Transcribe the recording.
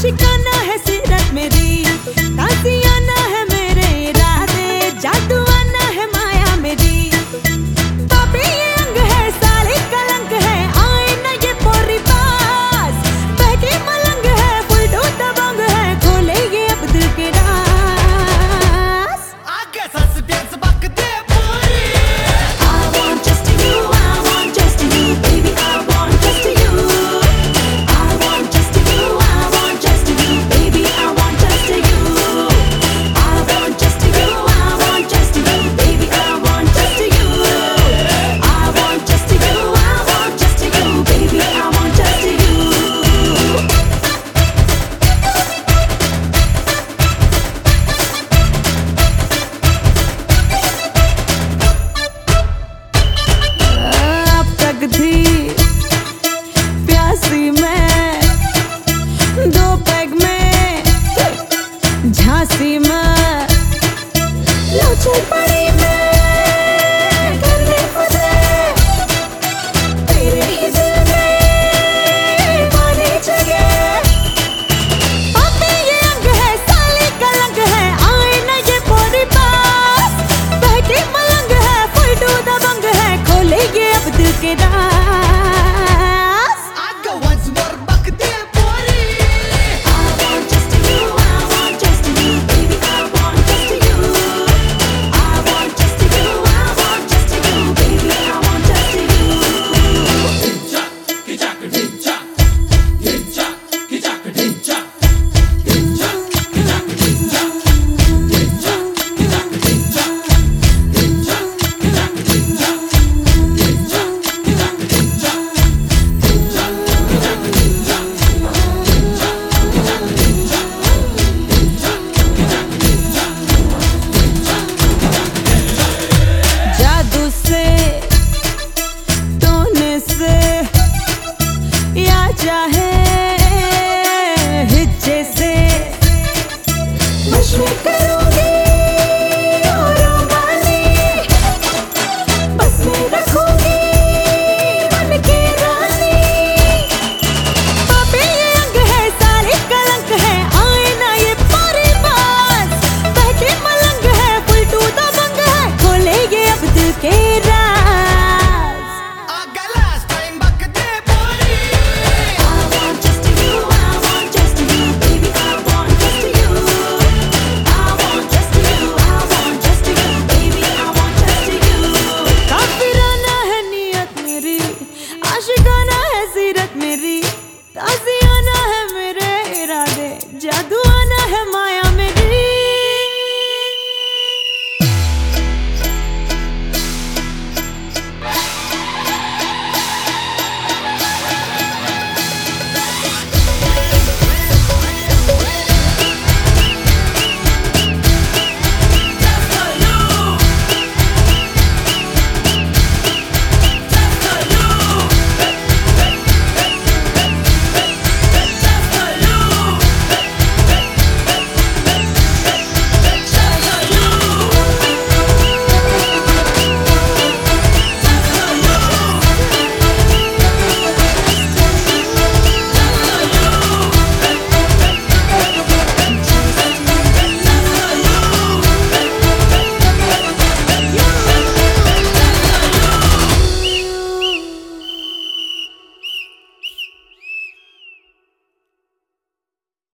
आशिकाना है सीरत मेरी, ताज़ियाना है मेरे इरादे, जादूआना है माया मेरी। पापी ये अंग है साले कलंक है, आए ना ये पोरी पास। बहकी मलंग है फुल दूध दबंग है, खोले ये अब दिल के राज। आगे सस बेस बकते पूरी। I want just you, I want just you, baby I want just you। I want just you, I want just you, baby I want just you। I want just you, I want just you, baby I want just you। I want just you, I want just you, baby I want just you। अब तक थी प्यासी मैं, दो peg में झांसी में, लो चल पड़ी मैं करने खुदे, तेरे ही दिल में पानी जगे। पापी ये अंग है साले कलंक है, आए ना ये पोरी पास। बहकी मलंग है फुल दूध दबंग है, खोले ये अब दिल के राज। आगे once more बकते पूरी। I want just you, I want just you, baby I want just you। I want just you, I want just you, baby I want just you। Dincha, kichak dincha, dincha, kichak dincha, dincha, kichak dincha, dincha, kichak dincha, dincha, kichak dincha, dincha, kichak dincha, dincha, kichak dincha, dincha, जादू से टोने से या चाहे हिज्जे से, बस मैं करूंगी और रोमानी, बस मैं रखूंगी मन की रानी। पापी ये अंग है साले कलंक है, आए ना ये पोरी पास। बहकी मलंग है फुल दूध दबंग है, खोले ये अब दिल के राज। आगे last time बकते पूरी। I want just you, I want just you, baby I want just you। I want just you, I want just you, baby I want just you। काफिराना है नियत मेरी, आशिकाना है सीरत मेरी, ताज़ियाना है मेरे इरादे, जादू